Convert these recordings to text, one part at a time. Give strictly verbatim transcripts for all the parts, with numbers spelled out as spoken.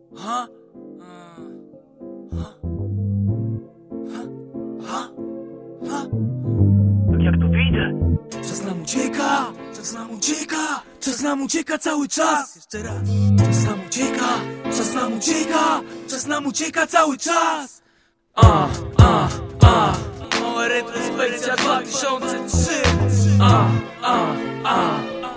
Ha? Ha? Ha? Ha? Ha? Tak jak tu widzę. Czas nam ucieka, czas nam ucieka, czas nam ucieka cały czas. Jeszcze raz. Czas nam ucieka, czas nam ucieka, czas nam ucieka cały czas. A, a, a. Mała retrospekcja dwa tysiące trzy. A, a, a.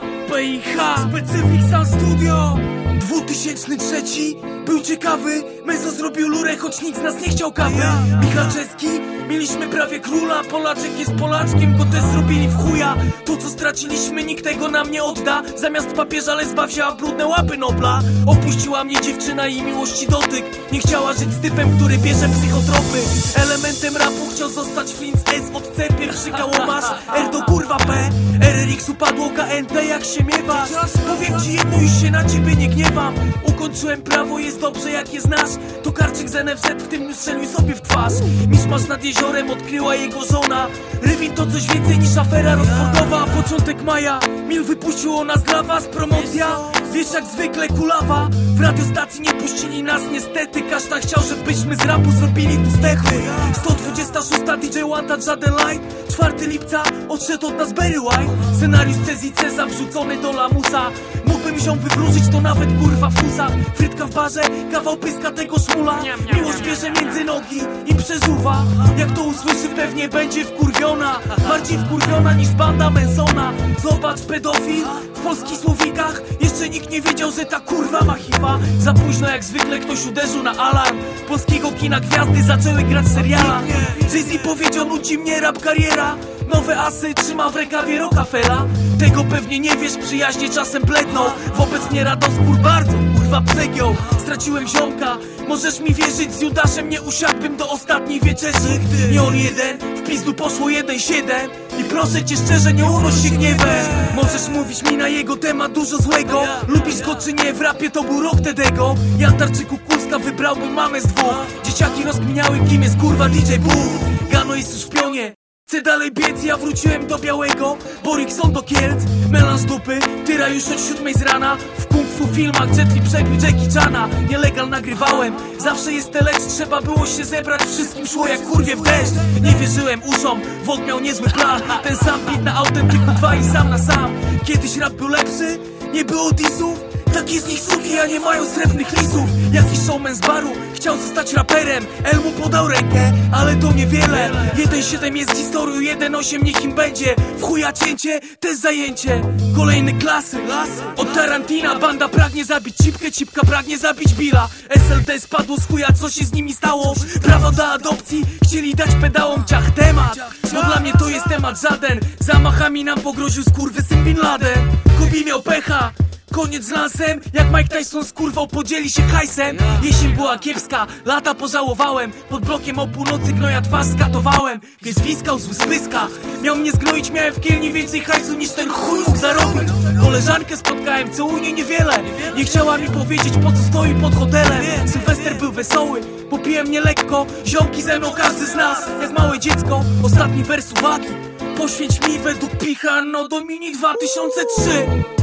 P I H, Specyfik Sound Studio. dwutysięczny trzeci był ciekawy, Mezo zrobił lurę, choć nikt z nas nie chciał kawy. Michał Czeski, mieliśmy prawie króla, Polaczek jest Polaczkiem, go też zrobili w chuja. To co straciliśmy nikt tego nam nie odda. Zamiast papieża lesba wzięła brudne łapy Nobla. Opuściła mnie dziewczyna i miłości dotyk. Nie chciała żyć z typem, który bierze psychotropy. Elementem rapu chciał zostać Flint S od C, pierwszy kałomasz, R do kurwa P. R R X upadło K N T, jak się miewasz? Powiem ci jedno, już się na ciebie nie gniewam. Ukończyłem prawo, jest dobrze jak je znasz. To Karczyk z N F Z w tym dniu strzelił sobie w twarz. Miszmasz nad jeziorem odkryła jego żona. Rywin to coś więcej niż afera rozportowa. Początek maja, Mil wypuścił o nas dla was promocja. Wiesz jak zwykle kulawa. W radiostacji nie puścili nas niestety. Każda chciał, żebyśmy z rapu zrobili tu stechy. sto dwadzieścia sześć D J Łanta Jaden Light. czwartego lipca odszedł od nas Barry White. Scenariusz C Z C zawrzucony do lamusa. Mógłbym się wywrócić, to nawet kurwa w fusach. Frytka w barze, kawał pyska tego szmula. Miłość bierze między nogi i przeżuwa. Jak to usłyszy, pewnie będzie wkurwiona. Bardziej wkurwiona niż banda Mansona. Zobacz, pedofil w polskich słowikach. Jeszcze nikt nie wiedział, że ta kurwa ma hipa. Za późno jak zwykle ktoś uderzył na alarm. Polskiego kina gwiazdy zaczęły grać seriala. Jay-Z powiedział, nudzi mnie rap kariera. Nowe asy trzyma w rękawie Rockefella. Tego pewnie nie wiesz, przyjaźnie czasem bledną. Wobec mnie Radospór bardzo, kurwa przegiął. Straciłem ziomka, możesz mi wierzyć, z Judaszem nie usiadłbym do ostatniej wieczerzy. Nie on jeden, w pizdu poszło jeden siedem. I proszę cię szczerze, nie unoś się gniewem. Możesz mówić mi na jego temat dużo złego. Lubisz go czy nie, w rapie to był rok Tedego. Jan Tarczyk Kukulska, wybrałbym mamę z dwóch. Dzieciaki rozkminiały, kim jest kurwa D J Boo. Gano jest już w pionie. Chcę dalej biec, ja wróciłem do białego. Borikson do Kielc, melanż dupy. Tyra już od siódmej z rana. W kung fu filmach Jet Li przebił Jackie Chana. Nielegal nagrywałem, zawsze jest telecz. Trzeba było się zebrać, wszystkim szło jak kurwie w deszcz. Nie wierzyłem uszom, Wod miał niezły plan. Ten sam beat na Autentyku dwa i sam na sam. Kiedyś rap był lepszy, nie było disów. Takie z nich suki, a nie mają srebrnych lisów. Jakiś showman z baru chciał zostać raperem. El mu podał rękę, ale to niewiele. jeden siedem jest historią, jeden osiem niech im będzie. W chuja cięcie, też zajęcie. Kolejny klasy, od Tarantina. Banda pragnie zabić Cipkę, Cipka pragnie zabić Billa. S L D spadło z chuja, co się z nimi stało? Prawo do adopcji, chcieli dać pedałom ciach temat. No dla mnie to jest temat żaden. Zamachami nam pogroził skurwysyn Bin Laden. Kubi miał pecha, koniec z lansem, jak Mike Tyson z kurwą podzieli się hajsem. Jesień była kiepska, lata pożałowałem. Pod blokiem o północy gnoja twarz skatowałem. Pies wiskał, zły spyska. Miał mnie zgnoić, miałem w kielni więcej hajsu niż ten chuj mógł zarobić. Koleżankę spotkałem, co u niej niewiele. Nie chciała mi powiedzieć, po co stoi pod hotelem. Sylwester był wesoły, popiłem mnie lekko. Ziomki ze mną każdy z nas, jak małe dziecko. Ostatni wers uwagi, poświęć mi według Picha, no Domini dwa tysiące trzy.